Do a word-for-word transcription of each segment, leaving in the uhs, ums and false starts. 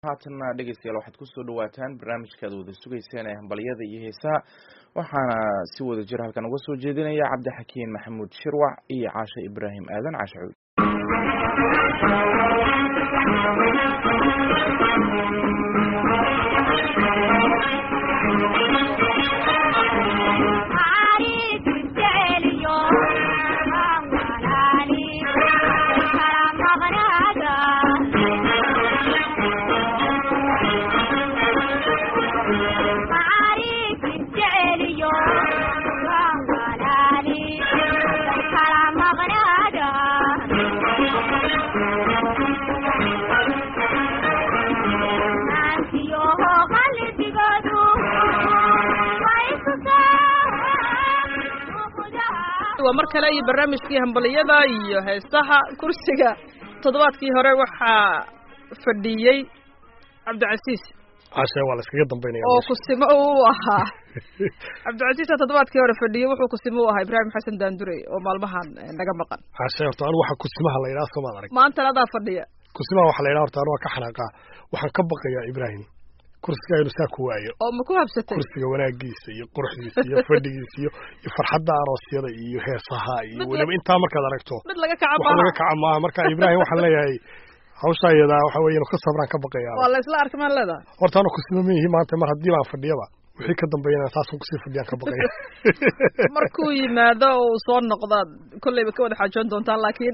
haatan dhegeystayaal waxaad ku soo dhawaataan barnaamijkaad wada sugayseen ee hambaliyada iyo heesaha waxaana si wada jir halkan uga soo jeedinaya cabdixakiin maxamuud shirwac iyo caashe ibraahim aadan caashe cuud waa mar kale iyo barnaamijkii hambaliyada iyo heesaha kursiga toddobaadkii hore waxaa fadhiyey cabdicasiis caashe waa la iskaga dambeynaya oo kusimo uu ahaa cabdicasiis toddobaadkii hore fadhiyey wuxuu kusimo u ahaa ibraahim xasan daandure oo maalmahan naga maqan caashe horta anu waxa kusimaha la yidhaha soo maad arag maantana adaa fadhiya kusimaha waxa la yidhaha horta anu waa ka xanaaqaa waxaan ka baqayaa ibraahim kursiga inuu saa ku waayo oo ma ku habsatay kursiga wanaagiisa iyo quruxdiisa iyo fadhigiisa iyo iyo farxadda aroosyada iyo heesaha iyo weliba intaa markaad aragto mid laga kaca maaha laga kaca maaha marka ibraahim waxaan leeyahay hawsha iyada waxa weeye inuu ka sabraan ka baqayaa waa la isla arkay maan leedahay horta anu kusima mihi maanta mar haddii baan fadhiyaba wixii ka dambeeyana saasun kusii fadhiyaan ka baqaya markuu yimaado uu soo noqdaad kolleyba ka wada xaajoon doontaan laakiin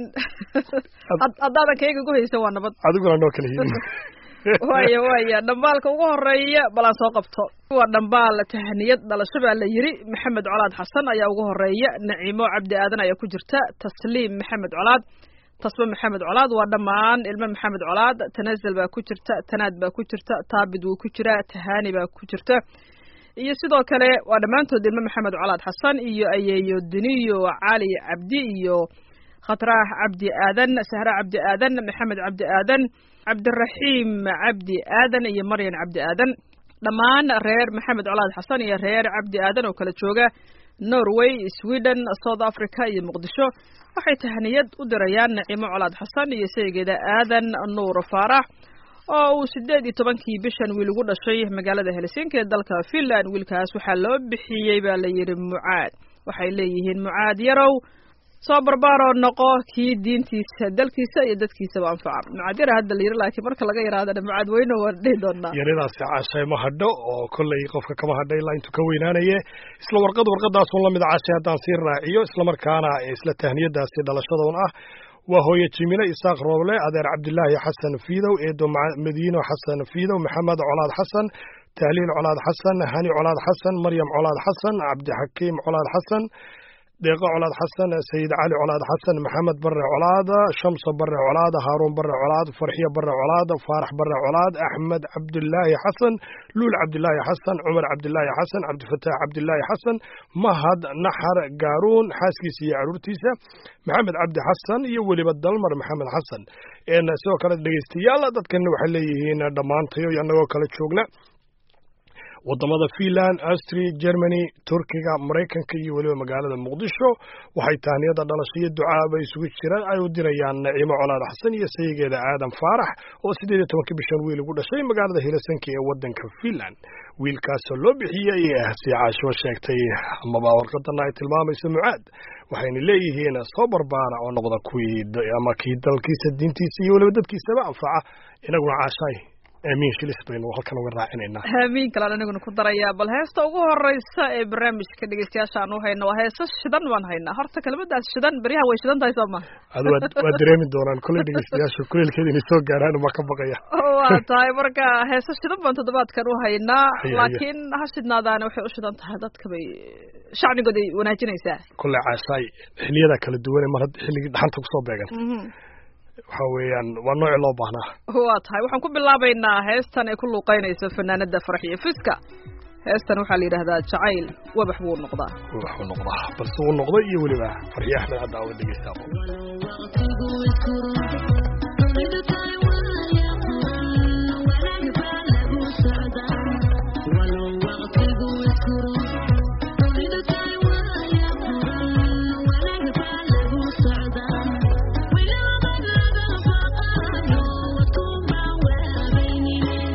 haddaadan kayga gu haysa waa nabad adiguna noo kala hiin waya waya dhambaalka ugu horeeya balaan soo qabto waa dhambaal tahniyad dhalasho baa la yiri maxamed colaad xasan ayaa ugu horeeya naciimo cabdi aadan ayaa ku jirta tasliim maxamed colaad tasba maxamed colaad waa dhammaan ilmo maxamed colaad tanazal baa ku jirta tanaad baa ku jirta taabid wuu ku jiraa tahaani baa ku jirta iyo sidoo kale waa dhammaantood ilmo maxamed colaad xasan iyo ayeeyo duniyo cali cabdi iyo khatraax cabdi aadan sahra cabdi aadan maxamed cabdi aadan cabdiraxiim cabdi aadan iyo maryan cabdi aadan dhammaan reer maxamed colaad xasan iyo reer cabdi aadan oo kala jooga norway sweden south africa iyo muqdisho waxay tahniyad u dirayaan naciimo colaad xasan iyo saygeeda aadan nuur faarax oo uu sideed iyo tobankii bishan wiil ugu dhashay magaalada helsinki ee dalka finland wiilkaas waxaa loo bixiyey baa la yidhi mucaad waxay leeyihiin mucaad yarow soo barbaaroo noqo kii diintiisa dalkiisa iyo dadkiisaba anfaca mucaad yara hadda la yiri laakiin marka laga yaraadana mucaad weyne waa dhihi doonaa yaridaasi caashay ma hadho oo kolley qofka kama hadha ilaa intuu ka weynaanaye isla warqad warqadaasun lamid a caashay haddaan sii raaciyo isla markaana isla tahniyadaasi dhalashadoon ah waa hooye jimile isaaq rooble adeer cabdilaahi xasan fiidow eedo madiino xasan fiidow maxamed colaad xasan tahliil colaad xasan hani colaad xasan maryam colaad xasan cabdixakiim colaad xasan deeqo colaad xasan sayid cali colaad xasan maxamed bare colaad shamso bare colaad haaruun bare colaad farxiyo bare colaad faarax bare colaad axmed cabdilaahi xasan luul cabdilaahi xasan cumar cabdilaahi xasan cabdifataax cabdilaahi xasan mahad naxar gaaruun xaaskiisa iyo caruurtiisa maxamed cabdi xasan iyo weliba dalmar maxamed xasan sidoo kale dhegeystayaal dadkana waxay leeyihiin dhammaantayo annagoo kala joogna wadamada finland austria germany turkiga maraykanka iyo weliba magaalada muqdisho waxay tahniyada dhalasho iyo ducaaba isugu jiraan ay u dirayaan naciimo colaad xasan iyo sayigeeda aadan faarax oo sideed iyo tobankii bishan wiil ugu dhashay magaalada helsinki ee wadanka finland wiilkaasoo loo bixiyey si caasho sheegtay amaba warqadana ay tilmaamayso mucaad waxayna leeyihiin soo barbaara oo noqda kuwii ama kii dalkiisa diintiisa iyo weliba dadkiisaba anfaca inaguna caashay aamiin shilis baynu halkan uga raacinaynaa aamiin kalaan aniguna ku darayaa bal heesta ugu horeysa ee barnaamijka dhegeystayaasha aan u hayno waa heesa shidan baan haynaa horta kelmadaas shidan beryaha way shidan tahay soo ma adu waa dareemi doonaan kolley dhegeystayaasha kuleelkeeda inay soo gaaraan uma ka baqaya waa tahay marka heesa shidan baan toddobaadkan u haynaa laakiin ha shidnaadaana waxay u shidan tahay dadka bay shacnigooda ay wanaajinaysaa kolley caashaay xiliyada kala duwane mar hadda xilligii dhaxanta kusoo beegan waxa weeyaan waa nooci loo baahnaa waa tahay waxaan ku bilaabaynaa heestan ay ku luuqeynayso fanaanada farxiyo fiska heestan waxaa la yidhaahdaa jacayl wabax buu noqdaa wabax buu noqdaa balse uu noqday iyo weliba farxiyo axmed hadda awa dhegeystaabo We'll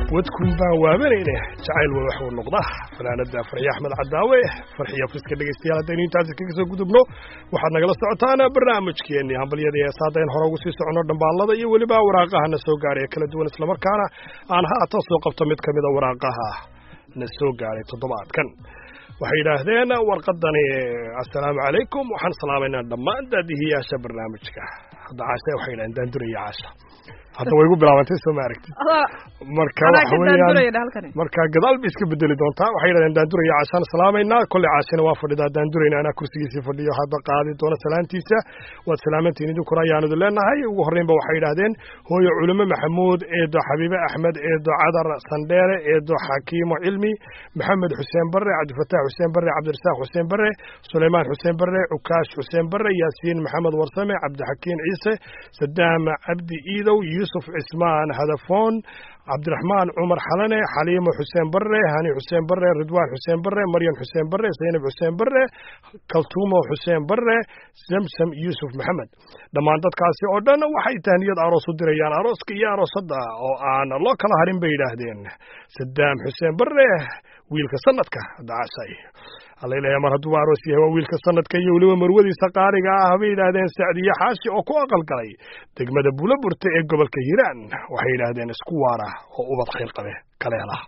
wadkun baan waabanayne jacayl waa wax uu noqda fanaanada farxiye axmed cadaawe farxiye afriska dhegaystayaal haddaynu intaasi kaga soo gudubno waxaad nagala socotaan barnaamijkeenii hambalyada heesa haddaynu hore ugu sii soconno dhambaalada iyo weliba waraaqaha na soo gaadhay kala duwan islamarkaana aan haatan soo qabto mid ka mida waraaqaha na soo gaadhay toddobaadkan waxay yidhaahdeen warqadani assalaamu calaykum waxaan salaamaynaa dhammaan daadihiyaasha barnaamijka hadda caasha waxay yidhahdeen daanduraya caasha hadda way igu bilaabantay soo ma aragtid marka waxa weeyaan marka gadaal bay iska bedeli doontaa waxay yidhahdeen daanduraya caashaan salaamaynaa kolley caashina waa fadhidaa daandurayna anaa kursigiisii fadhiyo hadda qaadi doona salaantiisa waad salaamantiin idinkuna ayaanu idin leenahay ugu horreynba waxay yidhaahdeen hooyo culimo maxamuud eedo xabiibe axmed eedo cadar sandheere eedo xakiimo cilmi maxamed xuseen barre cabdifataax xuseen barre cabdirasaaq xuseen barre suleymaan xuseen barre cukaash xuseen barre yaasiin maxamed warsame cabdixakiin ciise sadaam cabdi iidow يوسف عثمان هدفون عبد الرحمن عمر حلنة حليم حسين برة هاني حسين برة رضوان حسين برة مريم حسين برة زينب حسين برة كلثومة حسين برة زمزم يوسف محمد لما عندك كاسي أردن وحي تهنيد عروس الدريان عروس كي عروس صدا أو أنا الله كلا هرين بيدهدين سدام حسين برة ويلك سنتك دعسي الله إلهي مر هدو عروسي هو ويلك سنتك يولي ومرودي سقاريقا هبي لهدين سعدية حاشي أو كو أقل قلي دقمة بولا برتئ قبل كهيران وحي لهدين اسكوارا وأبط خير قبه كليلا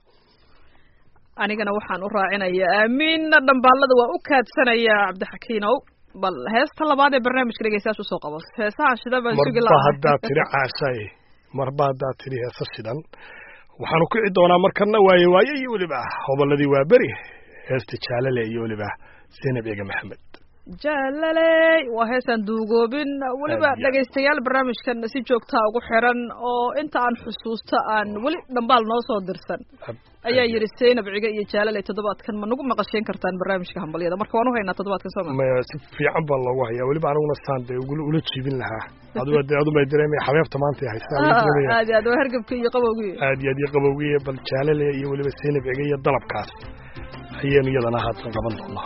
anigana waxaan u raacinayaa aamiin dhambaalada waa u kaadsanaya cabdixakiinow bal heesta labaad ee barnaamijka dhegeystayaasha usoo qabo heesaha shida baan sugi lahaa marba haddaad tiri caashay marba haddaad tiri heesa shidan waxaanu kici doonaa markana waaye waaye iyo weliba hobolladii waa beri heesta jaalale iyo weliba zaynab eega maxamed jaalaley waa heesaan duugoobin weliba dhegaystayaal barnaamijkan si joogtaa ugu xiran oo inta aan xusuusto aan weli dhambaal noo soo dirsan ayaa yidhi zaynab ciga iyo jaalaley toddobaadkan ma nagu maqashayn kartaan barnaamijka hambalyada marka waan u haynaa toddobaadkan soo ma si fiican baa loogu hayaa weliba aniguna saan dee ula jiibin lahaa aduga dee aduma dareemaya xabeebta maanta yahay aad iyo aad waa hargabka iyo qabowgii aad iyo aad iyo qabowgii bal jaalaley iyo weliba zaynab ciga iyo dalabkaas ayaynu iyadana haatan qaban doonaa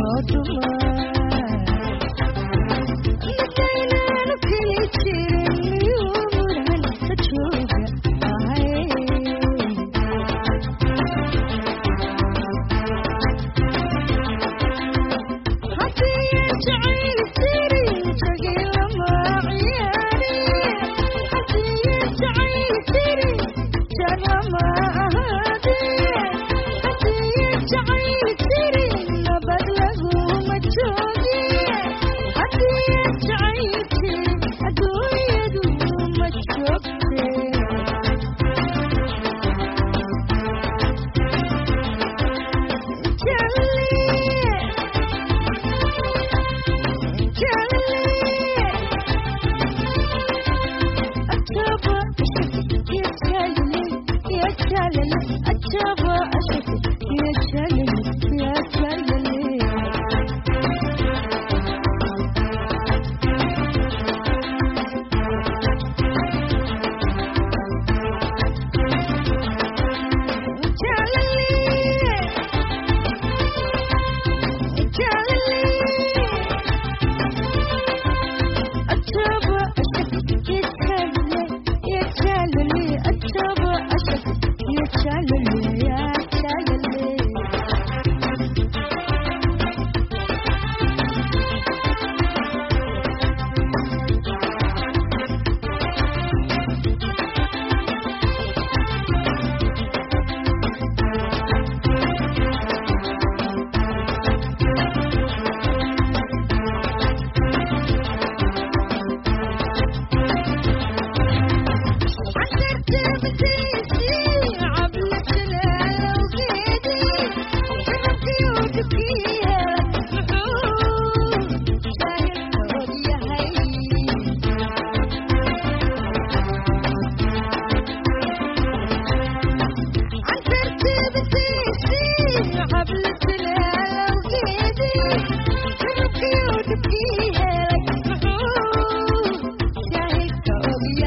Thank you.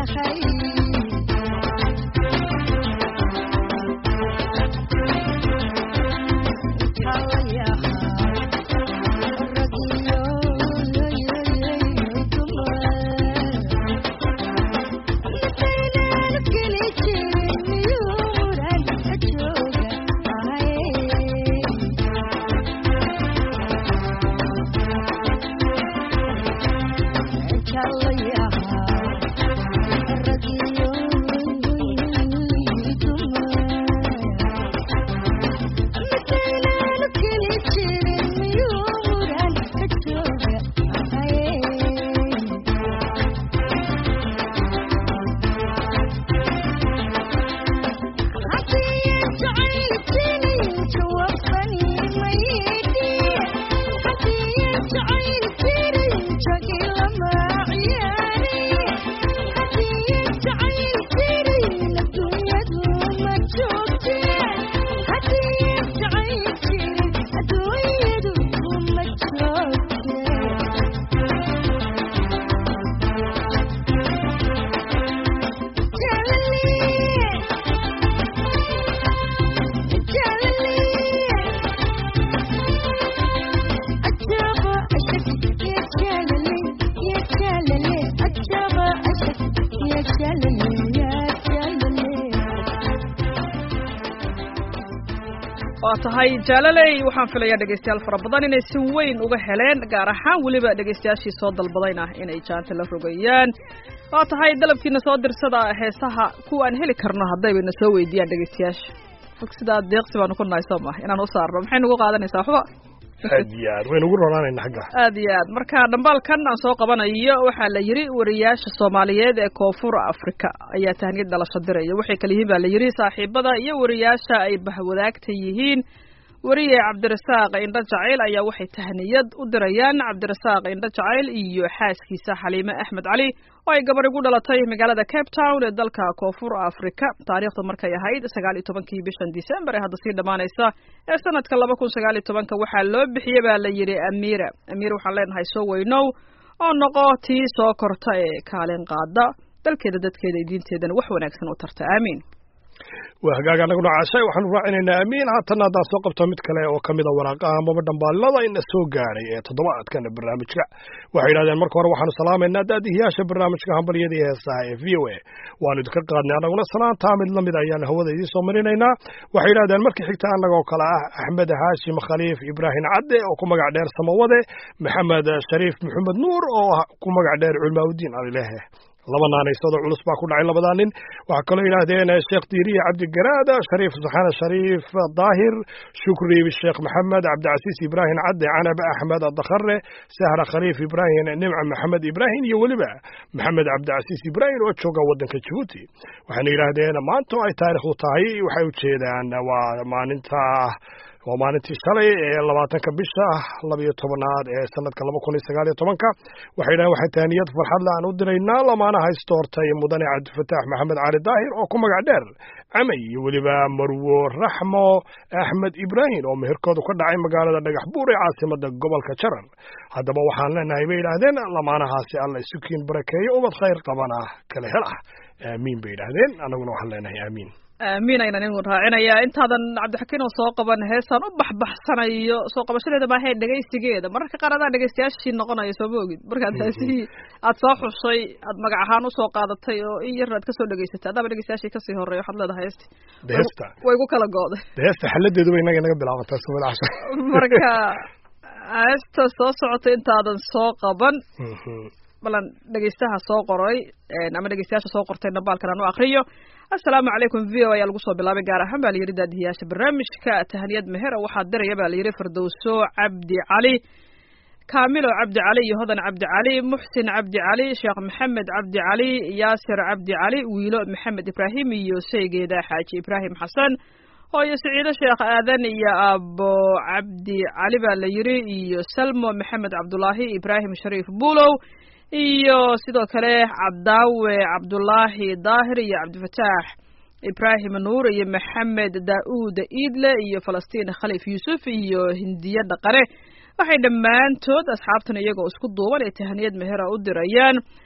waa tahay jaalaley waxaan filayaa dhegaystayaal fara badan inay si weyn uga heleen gaar ahaan weliba dhegaystayaashii soo dalbadayna inay jaanta la rogayaan waa tahay dalabkiina soo dirsada heesaha kuwa aan heli karno haddaybayna soo weydiiyaan dhegaystayaasha halka sidaa deeqsi baanu ku nahay soo maha inaan u saarno maxay nagu qaadanaysaa waxba aad iyo aad waynu ugu roonanayna xagga aad iyo aad marka dhambaalkan aan soo qabanayo waxaa la yidhi wariyaasha soomaaliyeed ee koonfur afrika ayaa tahniyad dhalasho diraya waxay kala yihiin baa la yidhi saaxiibada iyo wariyaasha ay bahwadaagta yihiin wariye cabdirasaaq indho jacayl ayaa waxay tahniyad u dirayaan cabdirasaaq indho jacayl iyo xaaskiisa xaliime axmed cali oo ay gabar igu dhalatay magaalada cape town ee dalka koonfur afrika taariikhdu markay ahayd sagaal iyo tobankii bishan december ee hadda sii dhammaanaysa ee sanadka laba kun sagaal iyo tobanka waxaa loo bixiyey baa la yidhi amiira amiira waxaan leenahay soo weynow oo noqo tii soo korta ee kaalin qaada dalkeeda dadkeeda iyo diinteedana wax wanaagsan u tarta aamiin waa hagaag anaguna caashay waxaanu raacinaynaa amiin haatanna haddaan soo qabto mid kale oo kamid a waraaqaha amaba dhambaalada ina soo gaadhay ee toddobaadkan barnaamijka waxay yidhahdeen marka hore waxaanu salaamaynaa daadihiyaasha barnaamijka hambalyada iyo heesaha ee v o a waanu idinka qaadnay annaguna salaantaa mid lamid ayaan hawada idiin soo marinaynaa waxay yidhahdeen markii xigta annaga oo kale ah axmed haashim khaliif ibraahim cadde oo ku magac dheer samawade maxamed shariif maxamed nuur oo ku magac dheer culmaaudiin alilehe laba naanaysado culus baa ku dhacay labadaa nin waxaa kaloo yidhaahdeen sheekh diiriye cabdigaraada shariif subxaana shariif daahir shukri sheekh maxamed cabdicasiis ibraahim cadde canab axmed dakhare sahra khaliif ibraahim nimca maxamed ibraahim iyo weliba maxamed cabdicasiis ibraahim oo jooga waddanka jabuuti waxayna yidhaahdeen maanta oo ay taariikhdu tahay waxay ujeedaan waa maalinta waa maalintii shalay ee labaatanka bisha labiyo tobanaad ee sanadka laba kun iyo sagaal iyo tobanka waxay yidhahdeen waxay tahniyad farxad la aan u diraynaa lamaanaha istoortay mudane cabdifataax maxamed cali daahir oo ku magac dheer camay iyo weliba marwo raxmo axmed ibraahim oo meherkoodu ka dhacay magaalada dhagax buur ee caasimada gobolka jaran haddaba waxaan leenahay bay yidhaahdeen lamaanahaasi alla isukiin barakeeyo ubad khayr qabana kala hel ah aamiin bay yidhaahdeen annaguna waxaan leenahay aamiin aamiin aynan inuu raacinayaa intaadan cabdixakiin oo soo qaban heesaan u baxbaxsanayo soo qabashadeeda maahee dhegaysigeeda mararka qaar adaa dhegaystayaashii noqonayo sooma ogid markaad taasihii aad soo xushay aad magac ahaan usoo qaadatay oo in yar aad kasoo dhegaysatay adaaba dhegaystayaashii kasii horreeya waxaad leedahay heesti heesta way ku kala go'day heesta xaladeeduba inaga inaga bilaabantaa sumada casha marka heesta soo socotay intaadan soo qaban balan dhegaystaha soo qoray ama dhegaystayaasha soo qortay dhambaalkan aan u akriyo assalaamu calaykum v o ayaa lagu soo bilaabay gaar ahaan baa la yidhi daadihiyaasha barnaamijka tahaniyad meher waxaa diraya baa la yidhi firdowso cabdi cali kaamilo cabdi cali iyo hodan cabdi cali muxsin cabdi cali sheekh maxamed cabdi cali yaasir cabdi cali wiilo maxamed ibraahim iyo saygeeda xaaji ibraahim xasan hooyo siciido sheekh aadan iyo abo cabdi cali baa la yidhi iyo salmo maxamed cabdulaahi ibraahim shariif buulow iyo sidoo kale cabdaawe cabdulaahi daahir iyo cabdifataax ibraahim nuur iyo maxamed daa'uud iidle iyo falastiin khaliif yuusuf iyo hindiye dhaqane waxay dhammaantood asxaabtan iyagoo isku duuban ee tahaniyad mehera u dirayaan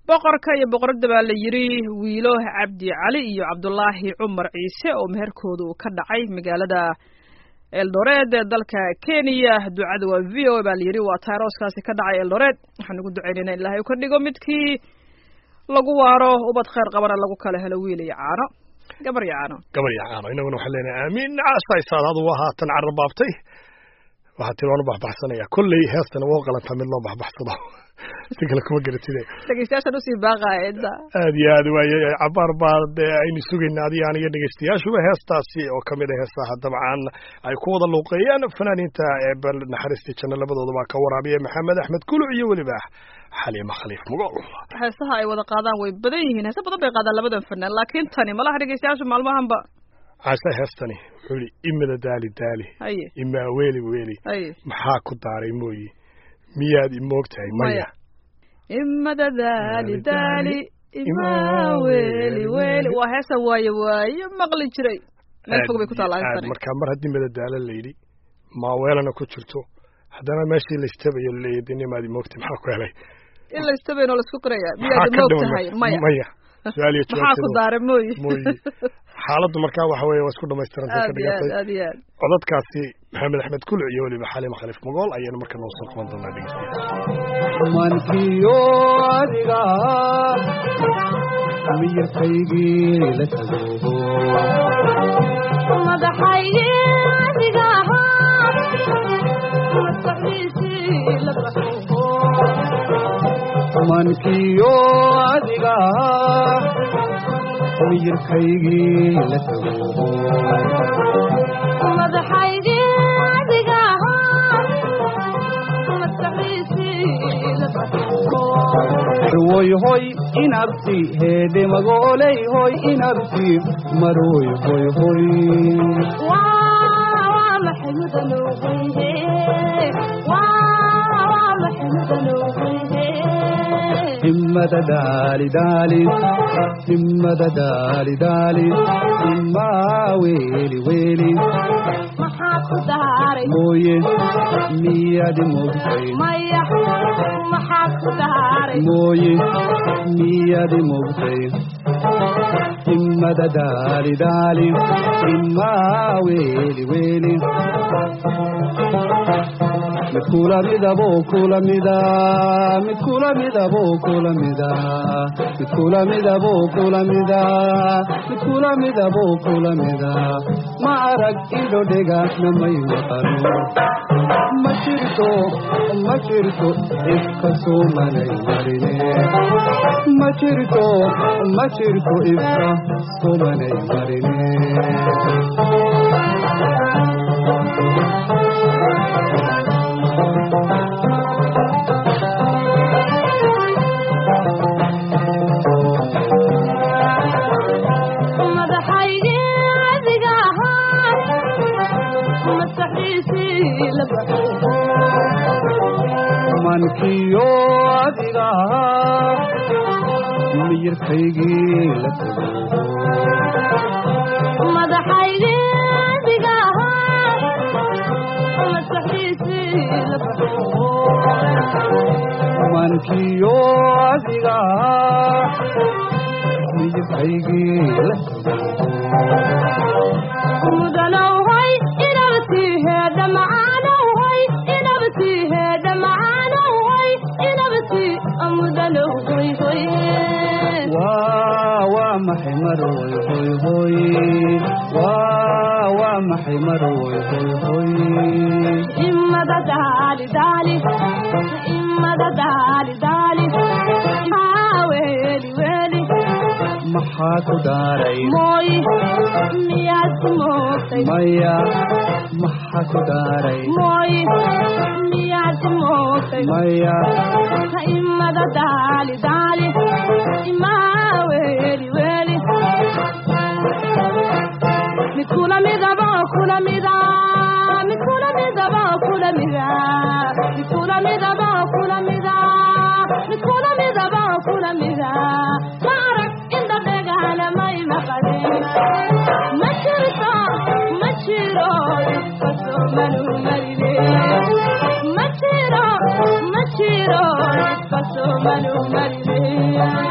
boqorka iyo boqoradda baa la yidhi wiilo cabdi cali iyo cabdulaahi cumar ciise oo meherkooda uu ka dhacay magaalada eldoret ee dalka kenya ducada waa v o baa la yidhi waa tyrooskaasi ka dhacay eldoret waxaan ugu ducaynayna ilaahay u ka dhigo midkii lagu waaro ubad khayr qabana lagu kala helo wiil iyo caano gabar iyo caano gabar iyo caano inaguna waxaan leenahay aamiin caasaysaadaadu waa haatan carrabaabtay waxaa tii waanu baxbaxsanaya kolley heestana waa qalantaa mid loo baxbaxsado si kale kuma garatide dhegeystayaashan usii baaqaya inta aad iyo aad waaye cabaar baa dee aynu sugaynaa adiga aniga dhegeystayaashuba heestaasi oo kamid a heestaha dabcan ay ku wada luuqeeyaan fanaaniinta ee bal naxariistii janno labadooda baa ka waraabiya maxamed axmed kuluc iyo weliba xaliima khaliif mugool heesaha ay wada qaadaan way badan yihiin heesa badan bay qaadaan labadan fanaan laakiin tani malaha dhegeystayaashu maalmahanba caasa heestani wuxuu yihi imada daali daali haye imaa weeli weeli haye maxaa ku daaray mooyi miyaad imoogtahay maya imada daali daali imaa weeli weeli waa heesa waaye waaye maqli jiray meel fog bay ku taallaa heestani marka mar haddii madadaalo la yidhi maaweelana ku jirto haddana meeshii la istabayo laleeyahay dee nimaad imoogtahay maxaa ku helay in la istabayn oo la isku qiraya miyaad imoogtahay maya maya su-aal iyo maxaa ku daaray mooyi mooyi xaaladdu markaa waxa weeye waa isku dhamaystirantay ka dhigatay aad iyo aad codadkaasi maxamed axmed kuluc iyo weliba xaliima khaliif mugool ayaanu marka noo soo qaban doonaa dhegeystayaal mankiyo adiga miyirkaygii la tago madaxaygii adiga maskaxdiisii la baxo mankiyo adiga miyirkaygii la tago madaxaygii adiga maskaxdiisii la baxo hoy hoy inabti heede magooley hoy inabti maroy hoy hoy waa maxay mudanoweyhe waa maxay mudanoweyhe himmada daali daali himmada daali daali himmaa weeli weeli maxaa ku daaray mooye miyaadi moogtay maya maxaa ku daaray mooye miyaadi moogtay himmada daali daali himmaa weeli weeli mid kula midabo kula mida mid kula midabo kula mida mid kula midabo kula mida mid kula midabo kula mida ma arag indho dhega namay maqano ma jirto ma jirto ifka soomanay marine ma jirto ma jirto ifka soomanay marine mankiyo adiga miyirkaygii la tago madaxaygii adiga maskaxdiisii la baxo mankiyo adiga miyirkaygii la tago mudanowhay inabtihe dhamcaanowhay inabtihe dhamcaanowhay inabti mudanowhay hoy waa waa maxay maroy hoy hoy waa waa maxay maroy hoy hoy imada daali daali imada daali daali weeli weeli maxaa ku daaray mooy miyaad moogtay maya maxaa ku daaray mooy miyaad moogtay maya imada daali daali imaa weeli weeli mid kula midaba kula mida mid kula midaba kula mida mid kula midaba kula mida mid kula midaba kula mida ma arag inda dhegahana may maqadin ma jirto ma jiro ifkasomanu marine ma jiro ma jiro ifkasomanu marine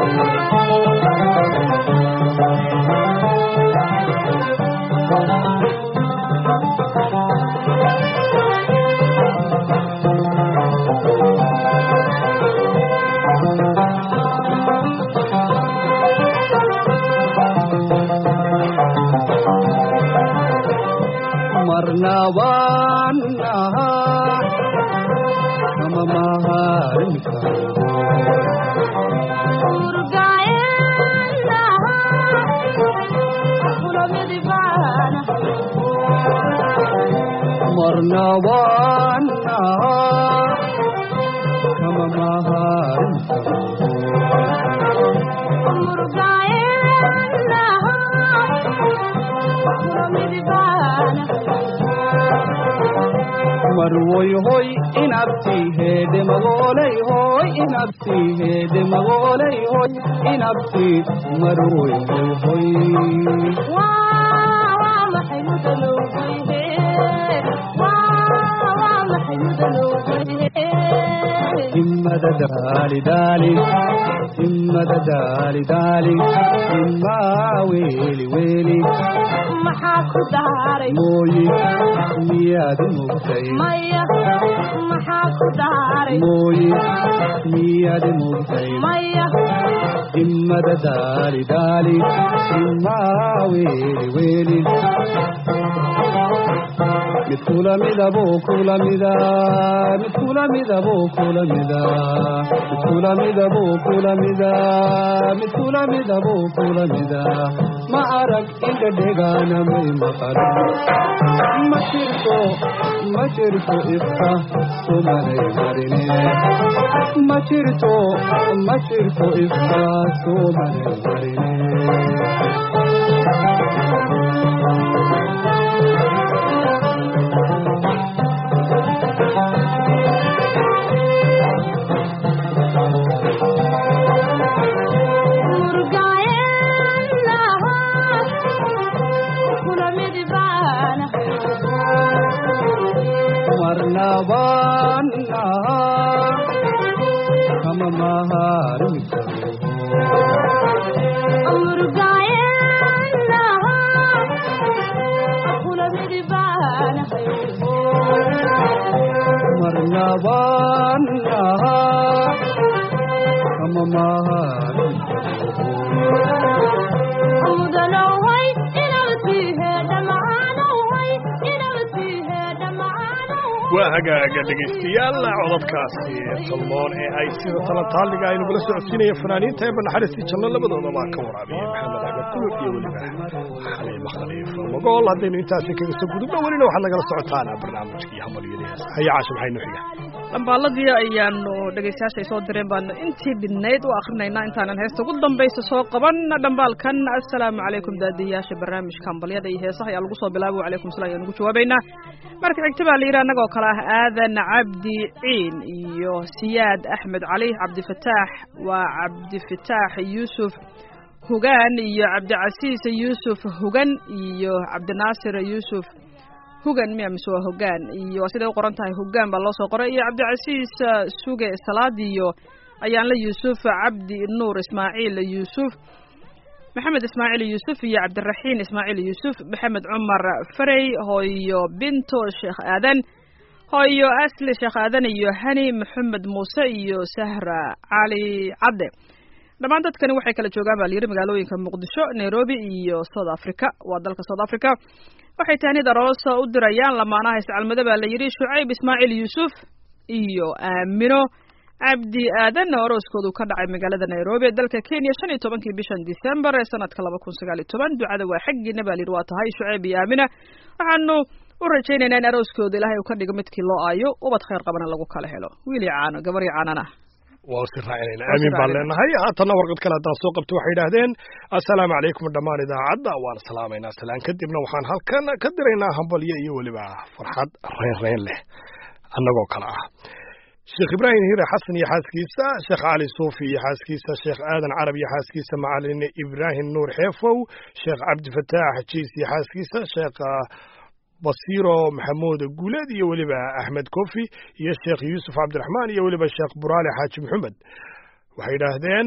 marnabaanaha kama maharin karo marnabaanaha kama maharin karo marwoy hoy inabti heede magolay hoy inabti heede magolay hoy inabti marwoy hoy hoy waa maxay mudalowgayhe waa maxay mudalowgayhe himmada daali daali himmada daali daali himmaa weeli weeli maxaa ku daaray mooyi miyaad mugtay maya maxaa ku daaray mooyi miyaad mugtay maya himmada daali daali himmaa weeli weeli mid kula midaboo kula mida mid kula midaboo kula mida mid kula midaboo kula mida mid kula midaboo kula mida ma arag inta dhegaana may maqal ma jirto ma jirto ifka sumanay marine ma jirto ma jirto ifka sumanay marine marnabaanaha kama maharin karo marnabaanaha kama maharin waa hagaaga dhegaystayaal codadkaasi salmoon ee ay sida talantaaliga ay nagula socodsiinaya fanaaniinta ee banaxariistii janno labadoodaba ka waraabiyey maxamed axmed kulub iyo weliba xaliimo khaliif magool haddaynu intaasi kaga soo gudubno welina waxaad nagala socotaan barnaamijkii hambalyadahees haya caasha maxay noo xiga dhambaaladii ayaanu dhegaystayaasha ay soo direen baanu intii bidnayd u akrinaynaa intaanan heesta ugu dambaysa soo qaban dhambaalkan assalaamu calaykum daadiyaasha barnaamijka hambalyada iyo heesaha ayaa lagu soo bilaabo wacalaykum salam ayaan ugu jawaabaynaa marka xigta baa la yidhi annagoo kale ah aadan cabdi ciin iyo siyaad axmed cali cabdifataax waa cabdifataax yuusuf hugaan iyo cabdicasiis yuusuf hugan iyo cabdinaasir yuusuf hugan miya mise waa hogaan iyo siday u qoran tahay hogaan baa loo soo qoray iyo cabdicasiis suge salaad iyo ayaanla yuusuf cabdi nuur ismaaciil yuusuf maxamed ismaaciil yuusuf iyo cabdiraxiin ismaaciil yuusuf maxamed cumar farey hooyo binto sheekh aadan hooyo asli sheekh aadan iyo hani maxamed muuse iyo sahra cali cadde dhammaan dadkani waxay kala joogaan baa layidhi magaalooyinka muqdisho nairobi iyo south africa waa dalka south africa waxay tahnid aroosa u dirayaan lamaanaha iscalmado baa la yidhi shucayb ismaaciil yuusuf iyo aamino cabdi aadan arooskoodu ka dhacay magaalada nairobi ee dalka kenya shan iyo tobankii bishan december ee sanadka laba kun sagaal iyo toban ducada waa xaggiina baa layidhi waa tahay shucayb iyo aamina waxaanu u rajaynaynaa in arooskooda ilaahay uu ka dhigo midkii loo aayo ubad khayr qabana lagu kala helo wiili caano gabarii caanana waa si raacinayna aamin baan leenahay haatanna warqad kale haddaan soo qabto waxay yidhaahdeen assalaamu calaykum dhammaan idaacadda waan salaamaynaa salaan kadibna waxaan halkan ka diraynaa hambalyo iyo weliba farxad reyn reyn leh annagoo kale ah sheekh ibraahim hire xasan iyo xaaskiisa sheekh cali suufi iyo xaaskiisa sheekh aadan carab iyo xaaskiisa macalin ibraahim nuur xeefow sheekh cabdifataax jiis iyo xaaskiisa sheekh basiiro maxamuud guuleed iyo weliba axmed kofi iyo sheekh yuusuf cabdiraxmaan iyo weliba sheekh buraale xaaji maxamed waxay yidhaahdeen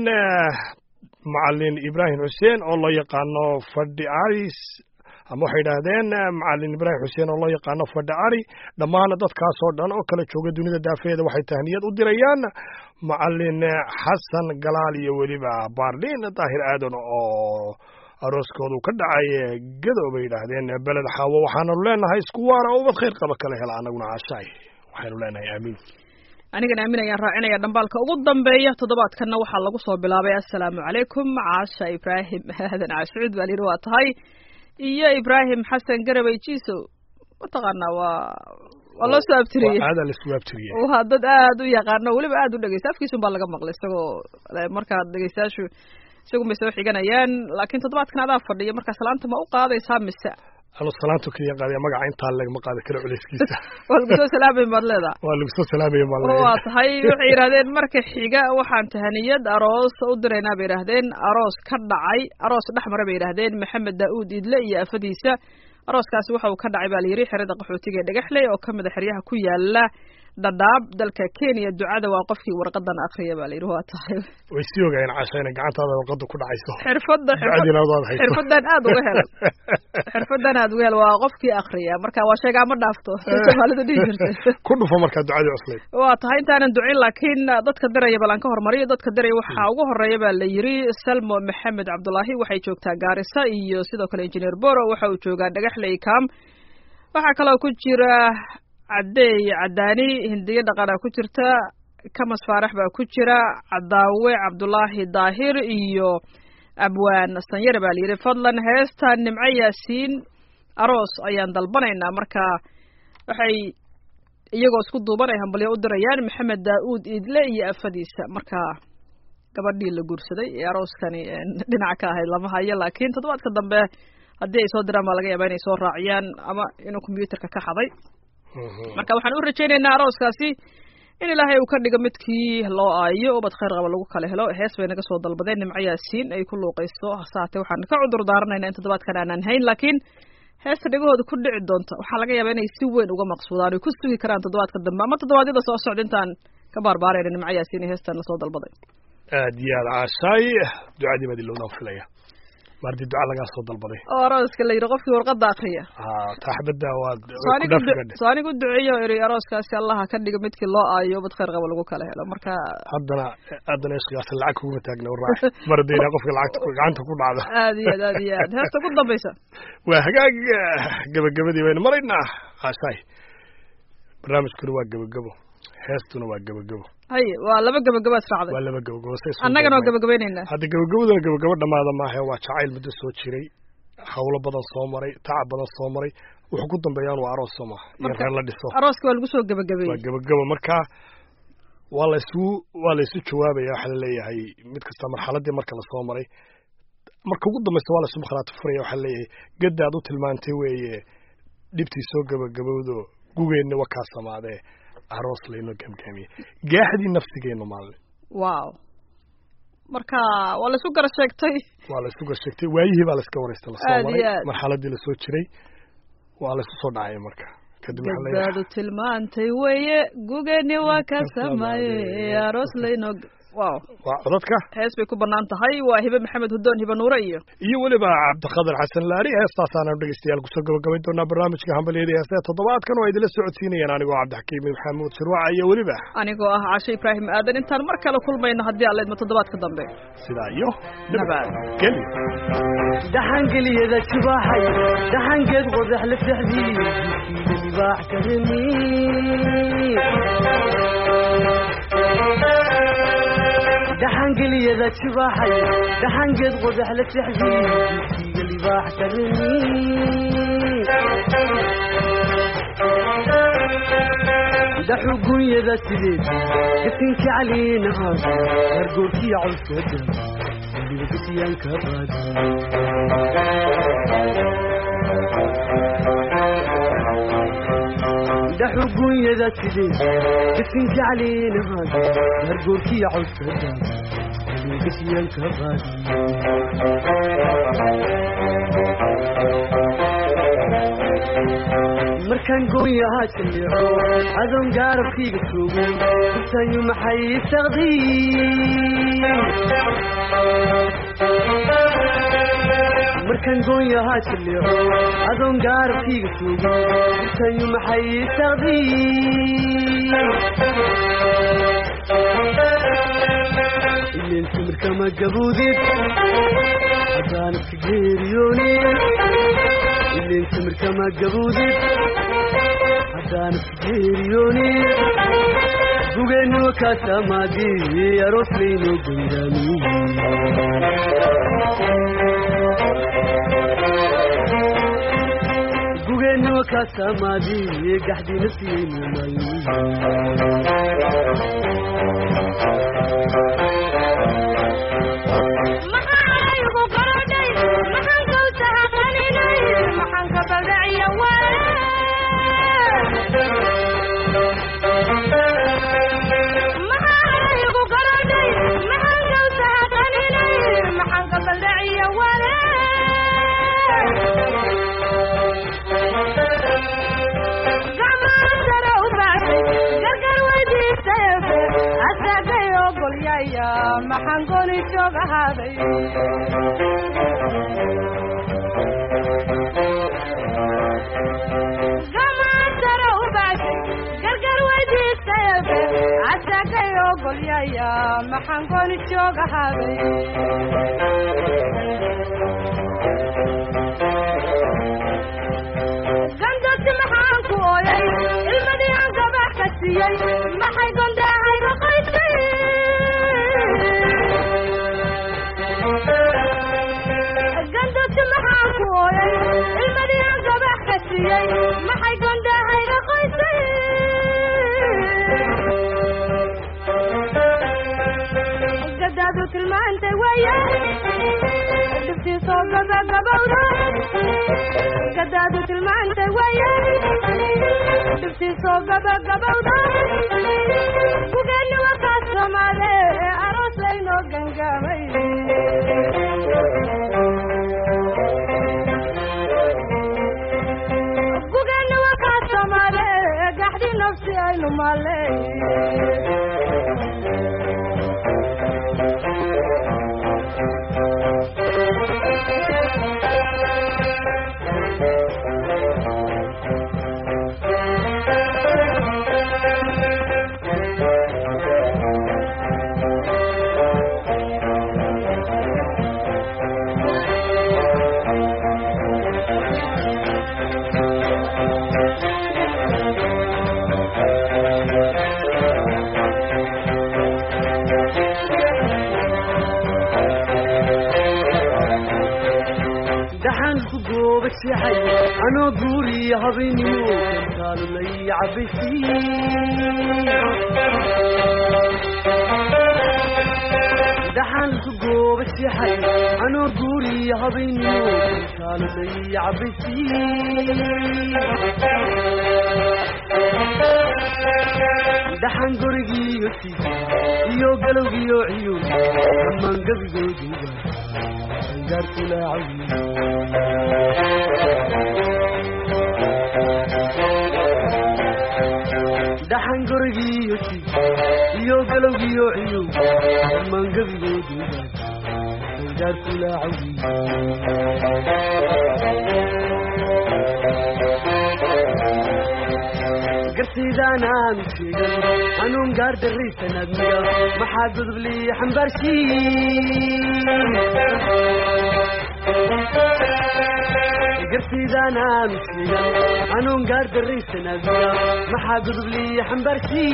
macalin ibraahim xuseen oo loo yaqaano fadhi aris ama waxay yidhaahdeen macalin ibraahim xuseen oo loo yaqaano fadhi ari dhammaan dadkaas oo dhan oo kala jooga dunida daafeeda waxay tahniyad u dirayaan macalin xasan galaal iyo weliba baarliin daahir aadan oo arooskoodu ka dhacay gadow bay yidhaahdeen beled xaawo waxaanu leenahay isku waara ubad khayr qaba kala hela anaguna caashaay waxaynu leenahay aamiin anigana aamin ayaan raacinaya dhambaalka ugu dambeeya toddobaadkanna waxaa lagu soo bilaabay assalaamu calaykum caasha ibraahim aadan caashuud baa layidhi waa tahay iyo ibraahim xasan garabay jiisow mataqaanaa waa waa loo soo abtiriyey aada la soo abtiriyey waa dad aad u yaqaano weliba aad u dhegeysta afkiisun baa laga maqlay isagoo markaa dhegeystayaashu isagun bay soo xiganayaan laakiin toddobaadkan adaa fadhiya markaa salaanta ma u qaadaysaa mise anu salaantu kaliya qaadaya magaca intaa lagama qaadi karo culayskiisa waa lagu soo salaamay baad leedaha waa lagu soo salaamaya baad leedahay waa tahay waxay yidhahdeen marka xiga waxaan tahaniyad aroos u diraynaa bay yidhahdeen aroos ka dhacay aroos dhex mara bay yidhahdeen maxamed daa'uud idle iyo afadiisa arooskaasi waxa uu ka dhacay baa layidhi xerada qaxootiga ee dhagaxley oo ka mid a xeryaha ku yaala dhadhaab dalka Kenya ducada waa qofkii warqadan akhriya baa layidhi waa tahay way sii ogaayeen caashayna gacantaada warqadu ku dhacayso xirfadda xirfaddan aad uga hel xirfaddan aad uga hel waa qofkii akhriya marka waa sheegaa ma dhaafto Soomaalidu dhihi jirtay ku dhufo marka ducada cuslay waa tahay intaanan ducin laakiin dadka diraya balan ka hormariyo dadka diraya waxa ugu horeeya baa la yiri Salmo Maxamed Cabdullaahi waxay joogtaa Gaarisa iyo sidoo kale engineer Boro waxa uu joogaa Dhagaxley Kam waxa kale oo ku jira cadeey cadaani hindiga dhaqana ku jirta kamas faarax baa ku jira cadaawe Cabdullaahi Daahir iyo abwaan sanyar baa yiri fadlan heesta nimco yaasiin aroos ayaan dalbanaynaa marka waxay iyagoo isku duubanay hambalyo u dirayaan maxamed daa'uud idle iyo afadiisa marka gabadhii la guursaday ee arooskani dhinaca ka ahayd lama hayo laakiin toddobaadka dambe haddii ay soo diraan baa laga yaabaa inay soo raaciyaan ama inuu kombiyuutarka ka xaday marka waxaan u rajaynaynaa arooskaasi in ilaahay uu ka dhigo midkii loo aayo ubad khayr qaba lagu kala helo hees bay naga soo dalbadeen nimco yaasiin ay ku luuqayso hasaatee waxaan ka cudur daaranaynaa in toddobaadkan aanan hayn laakiin heesta dhegahooda ku dhici doonta waxaa laga yaabaa inay si weyn uga maqsuudaan ay ku sugi karaan toddobaadka dambe ama toddobaadyada soo socda intaan ka baarbaarayna nimco yaasiin iyo heestan lasoo dalbaday aad iyo aad caashaay ducadii baad ilowdaan filaya mardi duca lagaa soo dalbaday oo arooska la yidhi qofkii warqadda akhriya haa taxbadda waad soo anigu duceeyo iri arooskaasi allaha ka dhigo midkii loo aayo ubad khayr qaba lagu kala helo marka haddana haddana ishqigaas lacag kuguma taagna waraax mar haddii qofka lacagta gacanta ku dhacdo aad iyo aad aad iyo aad heesta ku dambaysa waa hagaag gabagabadii baynu maraynaa caashaay barnaamijkuna waa gabagabo heestuna waa gabagabo haye waa laba gabagabo israacday waa laba gabagabo annagana waa gabagabaynaynaa hadda gabagabaduna gabagabo dhamaada maaha waa jacayl muddo soo jiray hawlo badan soo maray tacab badan soo maray wuxuu ku dambeeyaan waa aroos soo maha iyo reer la dhiso arooska waa lagu soo gabagabeeyey waa gabagabo marka waa la isu waa la isu jawaabaya waxaa la leeyahay mid kasta marxaladii marka la soo maray marka ugu dambaysa waa la isu makhraati furaya waxaa leeyahay gadda aad u tilmaantay weeye dhibtii soo gabagabowdo gugeenna waa kaa samaadee aroos layno gamgamiye gaaxdii nafsigeenu maalin wow marka waa la isu gar sheegtay waa la isu gar sheegtay waayihii baa la iska wareystay la soo maray marxaladii la soo jiray waa la isu soo dhacay marka kadib waxa la yiraahdo tilmaantay weeye gugeenni waa ka samaayay aroos layno wow waa codadka hees bay ku banaan tahay waa hibe maxamed hudoon hibe nuure iyo iyo weliba cabdiqaadir xasan laari heestaasaana dhegeystayaal kusoo gabagabayn doonaa barnaamijka hambaliyada heesta toddobaadkan oo idinla socodsiinayaan anigoo cabdixakiim maxamuud sirwaca iyo weliba anigoo ah caashe ibraahim aadan intaan mar kale kulmayno haddii alla idmo toddobaadka dambe sidaa iyo nabad geli dhaxangeliyada jibaaxay dhaxangeed qodax la saxdii libaax karimi dhaxangeliyada jibaaxay dhaxangeed qodax la saxdii jiga libaax karimi dhaxugunyada sideed gasinka caliina aad gargoorkiya cawskada weliba gasiyaanka qaadi dhaxugunyada sideed gasinka caliina aad gargoorkiya cawskada weliba gasiyaanka qaadi markaan gooyahaa jaleeco adoon gaarabkayga joogo kusanyu maxay saqdiin markaan gooyahaa jaleeco adoon gaarabkayga joogo kusanyu maxay saqdiin ileen timirkama gabuudid haddaanadka سجيريوني اللي انتمر كما قبودي حدان سجيريوني بوغيني وكاسا مادي يا روسلينو بيراني بوغيني وكاسا مادي قحدي نسيني مالي maxaan gooni joog ahaaday gamaantara u baashay gargar weydiistayabe asagay ogolyaya maxaan gooni joog ahaaday gandoti maxaan ku ooyay ilmadii aan gabax ka siiyey maxay gondaahayga qoysay gandoti maxaan ku ooyay ilmadii aan gabax ka siiyey maxay gondaahayga qoysay gadaadu tilmaantay weeye dhibtii soo gabagabowda gadaadu tilmaantay weeye dhibtii soo gabagabowda gugeenni waa kaas soomaale ee aroos laynoo gangaamay gugeenni waa kaas soomaale ee gaxdii nafsi aynu maaley أنا قولي هبيني وكانوا لي عبسي دحان سقوب السحي أنا قولي هبيني وكانوا لي عبسي دحان قرقي يوتي يو قلوقي يو عيون من قبل قلوقي قارت لا عيون دحان قرقي يوتي يو قلوقي يو عيون من قبل قلوقي قارت لا عيون قرسيدانا مسيقا أنهم قارد الريسة ندمية ما حد بلي حنبرشي قرسيدانا مسيقا أنهم قارد الريسة ندمية ما حد بلي حنبرشي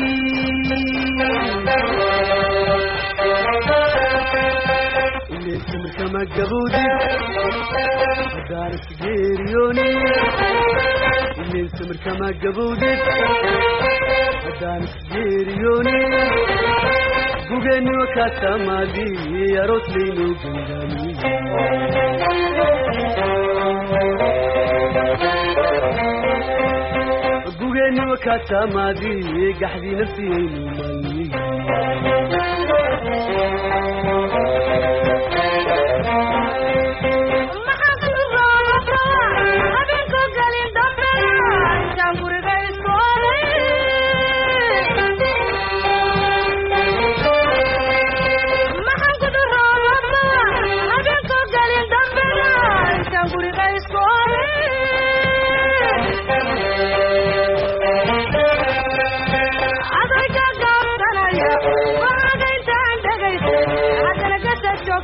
اللي السمر كما قبودي دارس غيريوني اللي السمر كما قبودي دارس غيريوني بوغيني وكاتا مالي يا روسلينو بنغاني بوغيني وكاتا مالي قحدي نفسي مالي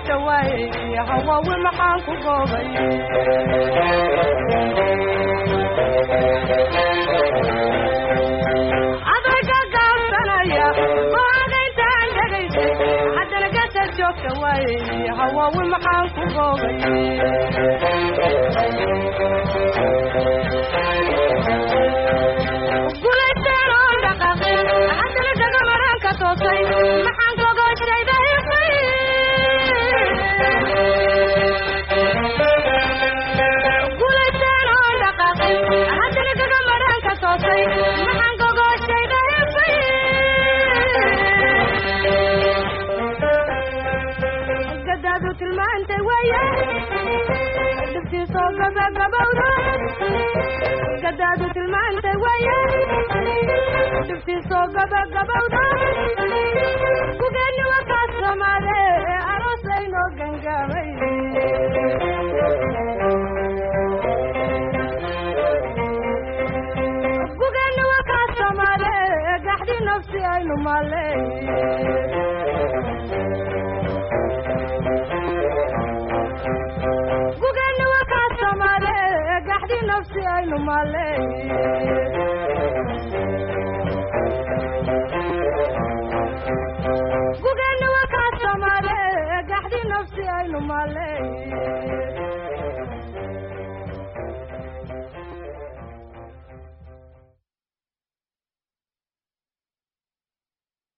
joogta waaye hawaawi maxaan ku goobay adayga gaabsanaya oo adayntaan dhagaysay haddana gasaad joogta waaye hawaawi maxaan ku goobay guulaysteen oon dhaqaaqin haddana dhaga maraanka toosay maxaan gogoshayda ifay guulaysteen oon dhaqaaqin haddana dhaga maraanka toosay maxaan gogoshayda ifay gadaadu tilmaantay waaye dhibtiisoo gabagabowda gadaadu tilmaantay waaye dhibtiisoo gabagabowda gugeenni waa kaa soomaade aroosaynoo gangaamay gugeenni waa kaa soomaade gaxdi nafsi aynu maaley gugeenni waa kaa soomaade gaxdi nafsi aynu maaley gugeenni waa kaa soomaade gaxdi nafsi aynu maaley